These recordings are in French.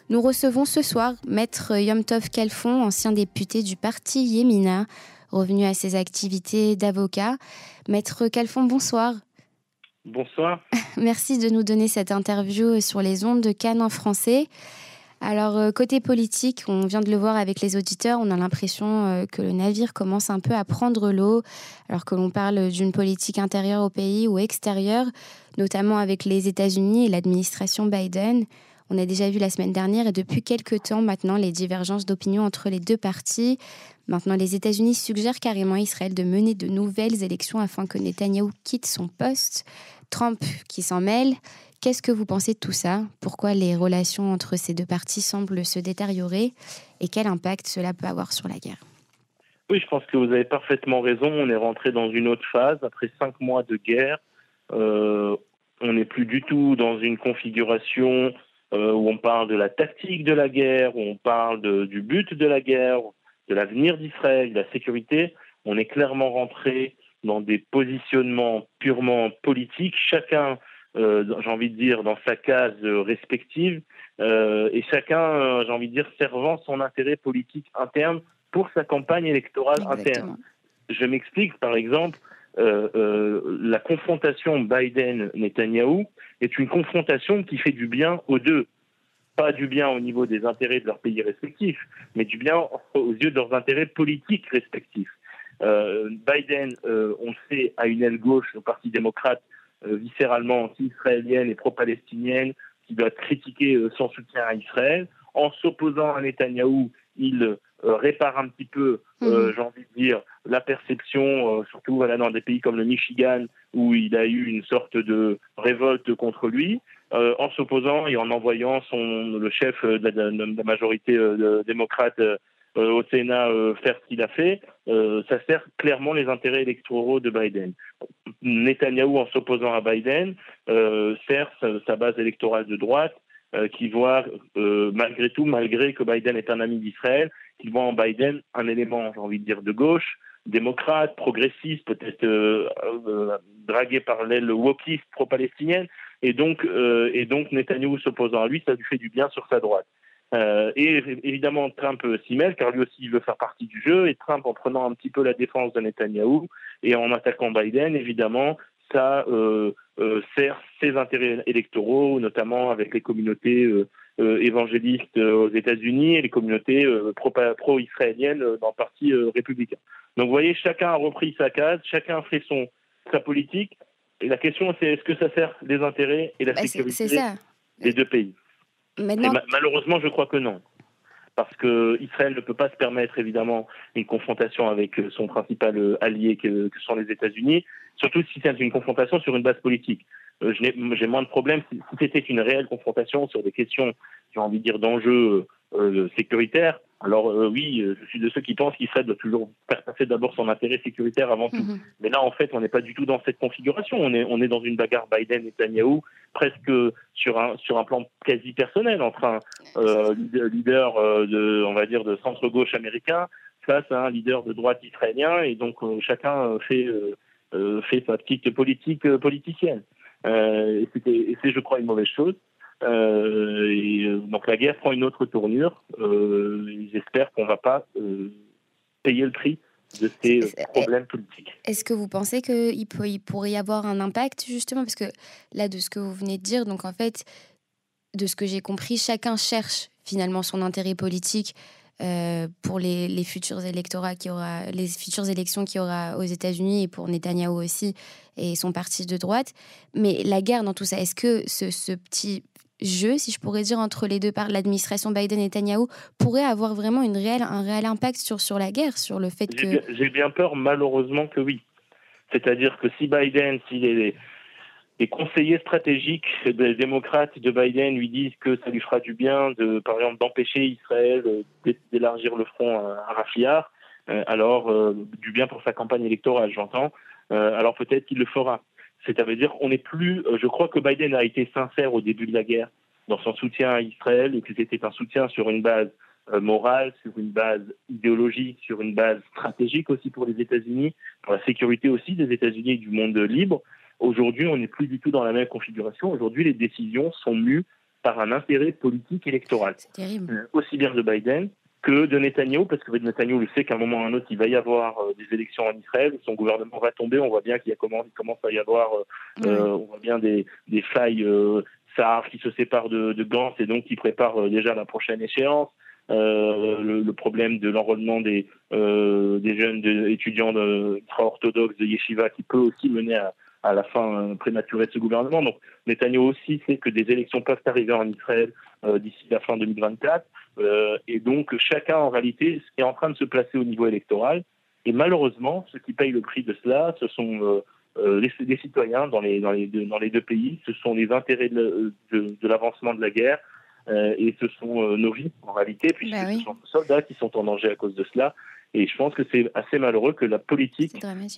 Nous recevons ce soir Maître Yom Tov Khalfon, ancien député du parti Yemina, revenu à ses activités d'avocat. Maître Khalfon, bonsoir. Bonsoir. Merci de nous donner cette interview sur les ondes de Cannes en français. Alors, côté politique, on vient de le voir avec les auditeurs, on a l'impression que le navire commence un peu à prendre l'eau, alors que l'on parle d'une politique intérieure au pays ou extérieure, notamment avec les États-Unis et l'administration Biden. On a déjà vu la semaine dernière et depuis quelques temps maintenant les divergences d'opinion entre les deux partis. Maintenant, les États-Unis suggèrent carrément à Israël de mener de nouvelles élections afin que Netanyahou quitte son poste. Trump qui s'en mêle. Qu'est-ce que vous pensez de tout ça ? Pourquoi les relations entre ces deux partis semblent se détériorer ? Et quel impact cela peut avoir sur la guerre ? Oui, je pense que vous avez parfaitement raison. On est rentré dans une autre phase. Après 5 mois de guerre, on n'est plus du tout dans une configuration où on parle de la tactique de la guerre, où on parle du but de la guerre, de l'avenir d'Israël, de la sécurité. On est clairement rentré dans des positionnements purement politiques, chacun, j'ai envie de dire, dans sa case respective, et chacun, j'ai envie de dire, servant son intérêt politique interne pour sa campagne électorale interne. Je m'explique, par exemple, la confrontation Biden-Netanyahou est une confrontation qui fait du bien aux deux. Pas du bien au niveau des intérêts de leurs pays respectifs, mais du bien aux yeux de leurs intérêts politiques respectifs. Biden, on le sait, a une aile gauche au Parti démocrate viscéralement anti-israélienne et pro-palestinienne qui doit critiquer son soutien à Israël. En s'opposant à Netanyahou, il répare un petit peu, j'ai envie de dire, la perception, surtout dans des pays comme le Michigan, où il a eu une sorte de révolte contre lui. En s'opposant et en envoyant le chef de la majorité démocrate au Sénat faire ce qu'il a fait, ça sert clairement les intérêts électoraux de Biden. Netanyahou, en s'opposant à Biden, sert sa base électorale de droite, qui voit, malgré que Biden est un ami d'Israël, qui voit en Biden un élément, j'ai envie de dire, de gauche, démocrate, progressiste, peut-être dragué par l'aile wokiste pro-palestinienne, et donc Netanyahou s'opposant à lui, ça lui fait du bien sur sa droite. Et évidemment, Trump s'y mêle, car lui aussi il veut faire partie du jeu, et Trump, en prenant un petit peu la défense de Netanyahou et en attaquant Biden, évidemment, ça sert ses intérêts électoraux, notamment avec les communautés évangélistes aux États-Unis et les communautés pro-israéliennes dans le parti républicain. Donc vous voyez, chacun a repris sa case, chacun fait sa politique, et la question c'est est-ce que ça sert les intérêts et la sécurité des deux pays ? Maintenant... Malheureusement, je crois que non. Parce qu'Israël ne peut pas se permettre, évidemment, une confrontation avec son principal allié que sont les États-Unis, surtout si c'est une confrontation sur une base politique. J'ai moins de problèmes si c'était une réelle confrontation sur des questions, j'ai envie de dire, d'enjeux sécuritaires. Alors oui, je suis de ceux qui pensent qu'Israël doit toujours faire passer d'abord son intérêt sécuritaire avant tout. Mais là, en fait, on n'est pas du tout dans cette configuration. On est dans une bagarre Biden-Netanyahou, presque sur un plan quasi personnel, entre un leader on va dire, de centre-gauche américain face à un leader de droite israélien, et donc chacun fait sa petite politique politicienne. Et c'est, je crois, une mauvaise chose. Donc la guerre prend une autre tournure. J'espère qu'on ne va pas payer le prix de ces problèmes politiques. Est-ce que vous pensez qu'il pourrait y avoir un impact, justement ? Parce que là, de ce que vous venez de dire, donc en fait, de ce que j'ai compris, chacun cherche finalement son intérêt politique pour les futurs électorats les futures élections qu'il y aura aux États-Unis, et pour Netanyahou aussi et son parti de droite. Mais la guerre dans tout ça, est-ce que ce petit jeu, si je pourrais dire, entre les deux, par l'administration Biden et Netanyahou, pourrait avoir vraiment un réel impact sur la guerre, sur le fait que... J'ai bien peur, malheureusement, que oui. C'est-à-dire que si Biden, les conseillers stratégiques des démocrates de Biden lui disent que ça lui fera du bien, par exemple, d'empêcher Israël d'élargir le front à Rafah, alors du bien pour sa campagne électorale, j'entends, alors peut-être qu'il le fera. C'est-à-dire qu'on n'est plus... je crois que Biden a été sincère au début de la guerre dans son soutien à Israël, et que c'était un soutien sur une base morale, sur une base idéologique, sur une base stratégique aussi pour les États-Unis, pour la sécurité aussi des États-Unis et du monde libre. Aujourd'hui, on n'est plus du tout dans la même configuration. Aujourd'hui, les décisions sont mues par un intérêt politique électoral. C'est terrible. Aussi bien de Biden que de Netanyahou, parce que Netanyahou le sait qu'à un moment ou à un autre, il va y avoir des élections en Israël, son gouvernement va tomber, on voit bien qu'il commence à y avoir, on voit bien des failles, Sahar qui se sépare de Gantz et donc qui prépare déjà la prochaine échéance. Le problème de l'enrôlement des jeunes étudiants ultra-orthodoxes de Yeshiva qui peut aussi mener à la fin prématurée de ce gouvernement. Donc Netanyahou aussi sait que des élections peuvent arriver en Israël d'ici la fin 2024. Et donc chacun en réalité est en train de se placer au niveau électoral. Et malheureusement, ceux qui payent le prix de cela, ce sont les citoyens dans les deux pays. Ce sont les intérêts de l'avancement de la guerre. Et ce sont nos vies en réalité, puisque ce sont nos soldats qui sont en danger à cause de cela. Et je pense que c'est assez malheureux que la politique,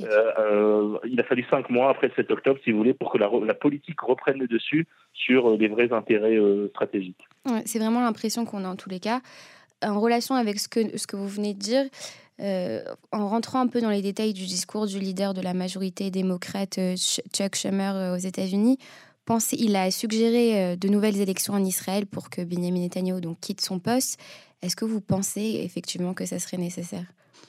il a fallu 5 mois après le 7 octobre, si vous voulez, pour que la politique reprenne le dessus sur les vrais intérêts stratégiques. Ouais, c'est vraiment l'impression qu'on a en tous les cas. En relation avec ce que vous venez de dire, en rentrant un peu dans les détails du discours du leader de la majorité démocrate, Chuck Schumer, aux États-Unis, il a suggéré de nouvelles élections en Israël pour que Benjamin Netanyahou donc quitte son poste. Est-ce que vous pensez effectivement que ça serait nécessaire ?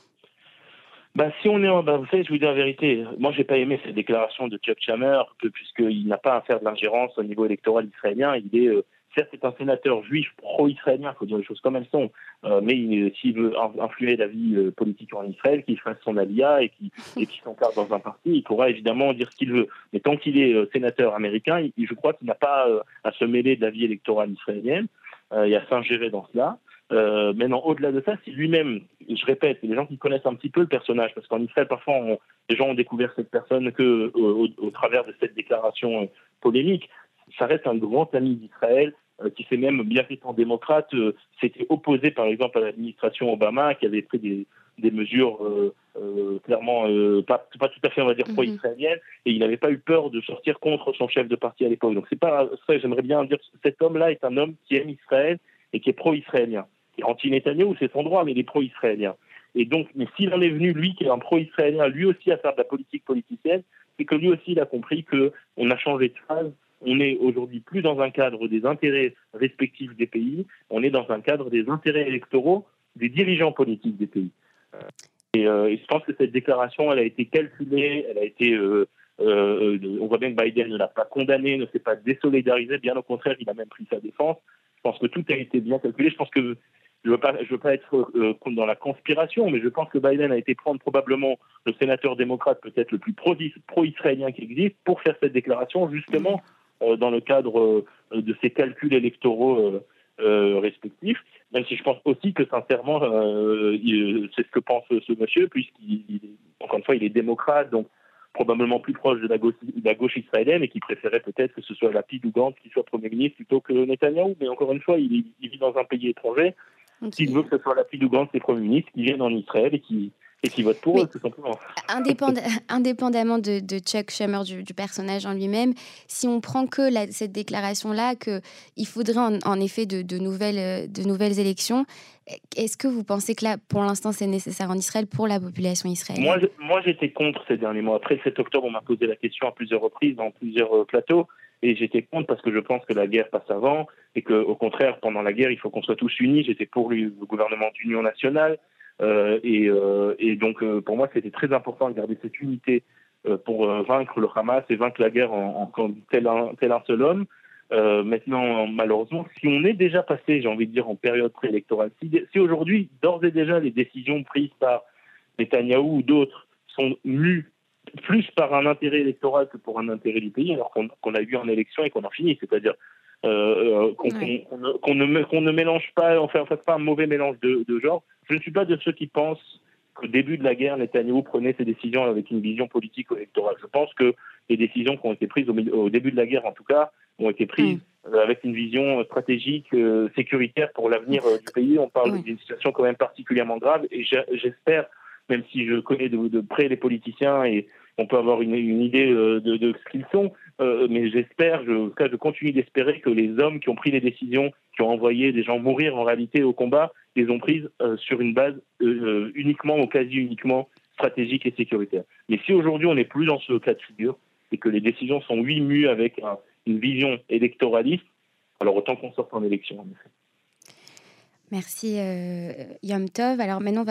Si on est vous savez, je vous dis la vérité. Moi, j'ai pas aimé cette déclaration de Chuck Schumer, puisqu'il n'a pas à faire de l'ingérence au niveau électoral israélien. Il est certes, c'est un sénateur juif pro-israélien, il faut dire les choses comme elles sont, mais s'il veut influer la vie politique en Israël, qu'il fasse son alia et qu'il s'encadre dans un parti, il pourra évidemment dire ce qu'il veut. Mais tant qu'il est sénateur américain, je crois qu'il n'a pas à se mêler de la vie électorale israélienne et à s'ingérer dans cela. Maintenant, au-delà de ça, si lui-même, je répète, les gens qui connaissent un petit peu le personnage, parce qu'en Israël, parfois, les gens ont découvert cette personne au travers de cette déclaration polémique, ça reste un grand ami d'Israël, qui s'est même, bien qu'étant démocrate, s'était opposé, par exemple, à l'administration Obama, qui avait pris des mesures clairement pas tout à fait, on va dire, pro-israéliennes, et il n'avait pas eu peur de sortir contre son chef de parti à l'époque. Donc c'est pas ça, j'aimerais bien dire, cet homme-là est un homme qui aime Israël et qui est pro-israélien. Qui est anti-Netanyahou, c'est son droit, mais il est pro-israélien. Et donc, mais s'il en est venu, lui, qui est un pro-israélien, lui aussi à faire de la politique politicienne, c'est que lui aussi, il a compris qu'on a changé de phase. On est aujourd'hui plus dans un cadre des intérêts respectifs des pays, on est dans un cadre des intérêts électoraux des dirigeants politiques des pays. Et je pense que cette déclaration, elle a été calculée, elle a été... on voit bien que Biden ne l'a pas condamné, ne s'est pas désolidarisé, bien au contraire, il a même pris sa défense. Je pense que tout a été bien calculé. Je pense que je veux pas être dans la conspiration, mais je pense que Biden a été prendre probablement le sénateur démocrate peut-être le plus pro-israélien qui existe pour faire cette déclaration, justement dans le cadre de ses calculs électoraux respectifs. Même si je pense aussi que sincèrement, c'est ce que pense ce monsieur, encore une fois, il est démocrate, donc probablement plus proche de la gauche israélienne et qui préférait peut-être que ce soit Lapid ou Gantz qui soit Premier ministre plutôt que Netanyahou. Mais encore une fois, il vit dans un pays étranger. S'il veut que ce soit Lapid ou Gantz les Premiers ministres qui viennent en Israël et qui votent pour eux, tout simplement. Indépendamment de Chuck Schumer, du personnage en lui-même, si on prend que cette déclaration-là, qu'il faudrait en effet de nouvelles élections, est-ce que vous pensez que là, pour l'instant, c'est nécessaire en Israël pour la population israélienne ? Moi, j'étais contre ces derniers mois. Après le 7 octobre, on m'a posé la question à plusieurs reprises, dans plusieurs plateaux, et j'étais contre parce que je pense que la guerre passe avant, et qu'au contraire, pendant la guerre, il faut qu'on soit tous unis. J'étais pour le gouvernement d'union nationale. Et donc, pour moi, c'était très important de garder cette unité pour vaincre le Hamas et vaincre la guerre en tel un seul homme. Maintenant, malheureusement, si on est déjà passé, j'ai envie de dire, en période préélectorale, si aujourd'hui, d'ores et déjà, les décisions prises par Netanyahou ou d'autres sont mues plus par un intérêt électoral que pour un intérêt du pays, alors qu'on a eu en élection et qu'on en finit, c'est-à-dire qu'on ne mélange pas, on ne fasse pas un mauvais mélange de genres. Je ne suis pas de ceux qui pensent qu'au début de la guerre, Netanyahou prenait ses décisions avec une vision politique ou électorale. Je pense que les décisions qui ont été prises au début de la guerre, en tout cas, ont été prises avec une vision stratégique, sécuritaire pour l'avenir du pays. On parle d'une situation quand même particulièrement grave et j'espère, même si je connais de près les politiciens et on peut avoir une idée de ce qu'ils sont, mais je continue d'espérer que les hommes qui ont pris les décisions, qui ont envoyé des gens mourir en réalité au combat, les ont prises sur une base uniquement ou quasi uniquement stratégique et sécuritaire. Mais si aujourd'hui on n'est plus dans ce cas de figure et que les décisions sont mues avec une vision électoraliste, Alors autant qu'on sorte en élection, en effet. Merci Yom Tov. Alors maintenant,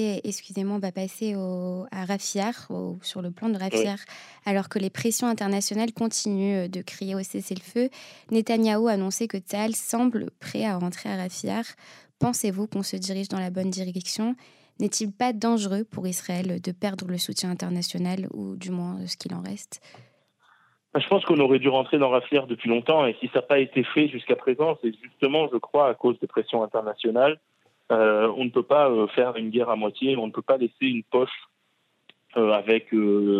on va passer à Rafiar, sur le plan de Oui. Rafiar. Alors que les pressions internationales continuent de crier au cessez-le-feu, Netanyahou a annoncé que Tsahal semble prêt à rentrer à Rafiar. Pensez-vous qu'on se dirige dans la bonne direction? N'est-il pas dangereux pour Israël de perdre le soutien international, ou du moins ce qu'il en reste? Je pense qu'on aurait dû rentrer dans Raffière depuis longtemps, et si ça n'a pas été fait jusqu'à présent, c'est justement, je crois, à cause des pressions internationales. On ne peut pas faire une guerre à moitié, on ne peut pas laisser une poche avec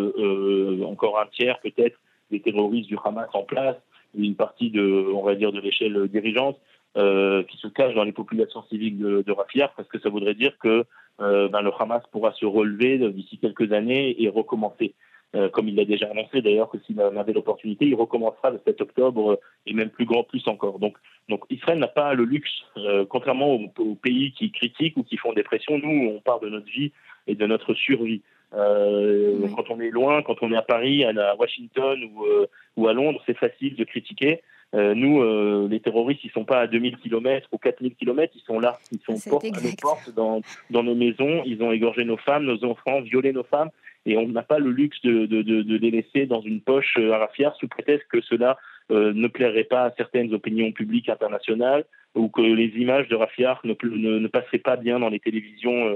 encore un tiers peut-être des terroristes du Hamas en place, et une partie on va dire, de l'échelle dirigeante qui se cache dans les populations civiles de Raffière, parce que ça voudrait dire que le Hamas pourra se relever d'ici quelques années et recommencer. Comme il l'a déjà annoncé d'ailleurs, que s'il en avait l'opportunité, il recommencera le 7 octobre et même plus encore. Donc Israël n'a pas le luxe, contrairement aux pays qui critiquent ou qui font des pressions. Nous, on parle de notre vie et de notre survie. Oui, Quand on est loin, quand on est à Paris, à Washington ou à Londres, c'est facile de critiquer. Nous, les terroristes, ils sont pas à 2000 kilomètres ou 4000 kilomètres, ils sont là. Ils sont c'est à nos exact. portes, dans nos maisons. Ils ont égorgé nos femmes, nos enfants, violé nos femmes. Et on n'a pas le luxe de les laisser dans une poche à Raffière sous prétexte que cela ne plairait pas à certaines opinions publiques internationales, ou que les images de Raffiar ne passeraient pas bien dans les télévisions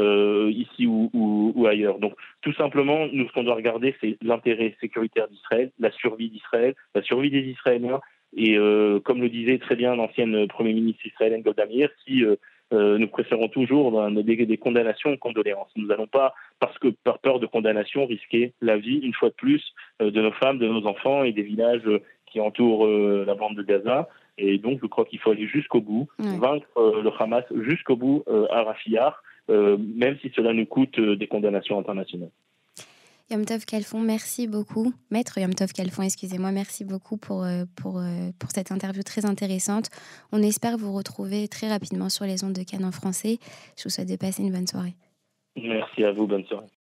ici ou ailleurs. Donc tout simplement, nous, ce qu'on doit regarder, c'est l'intérêt sécuritaire d'Israël, la survie d'Israël, la survie des Israéliens. Et comme le disait très bien l'ancienne Premier ministre israélienne Golda Meir, si nous préférons toujours des condamnations aux condoléances. Nous n'allons pas, parce que par peur de condamnation, risquer la vie, une fois de plus, de nos femmes, de nos enfants et des villages qui entourent la bande de Gaza. Et donc, je crois qu'il faut aller jusqu'au bout, Ouais. vaincre le Hamas jusqu'au bout à Rafiyar, même si cela nous coûte des condamnations internationales. Yom Tov Kalfon, merci beaucoup. Maître Yom Tov Kalfon, excusez-moi, merci beaucoup pour cette interview très intéressante. On espère vous retrouver très rapidement sur les ondes de Cannes en français. Je vous souhaite de passer une bonne soirée. Merci à vous, bonne soirée.